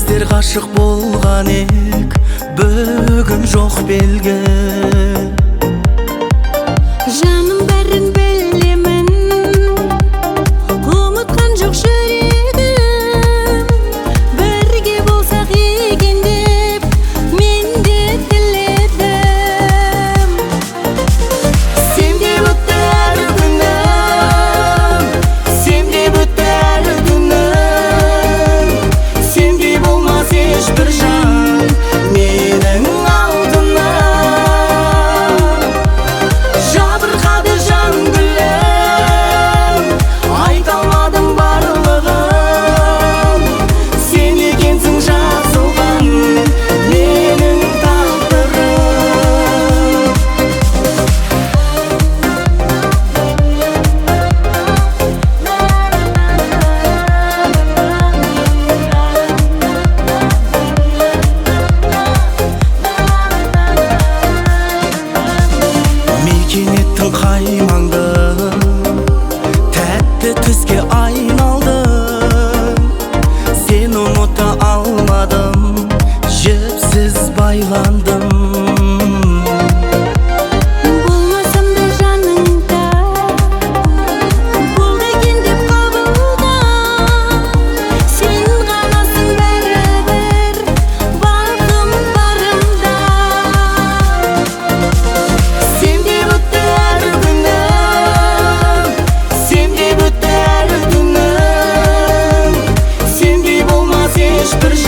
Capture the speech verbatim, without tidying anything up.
Біздер ғашық болған ек, бүгін жоқ белгі. Жаным бәрін білемін, ұмытқан жоқ жүрегім. Бірге болсақ екен деп мен де тіледім. Сен деп өтті әр күнім, сен деп өтті әр күнім. Сендей болмас ешбір жан менің алдымнан. Жабырқады жан гүлім, айта алмадым барлығын. Сен екенсің жазылған менің тағдырым. Мекен еттің қай маңды, тәтті түске айналдың. Сен ұмыта алмадым, жіпсіз байландым. Болмасам да жаныңда, болды екен деп қабылда. Сен ғанасың бәрібір бағым барымда. Сен деп өтті әр күнім, сен деп өтті әр күнім. Сендей болмас ешбір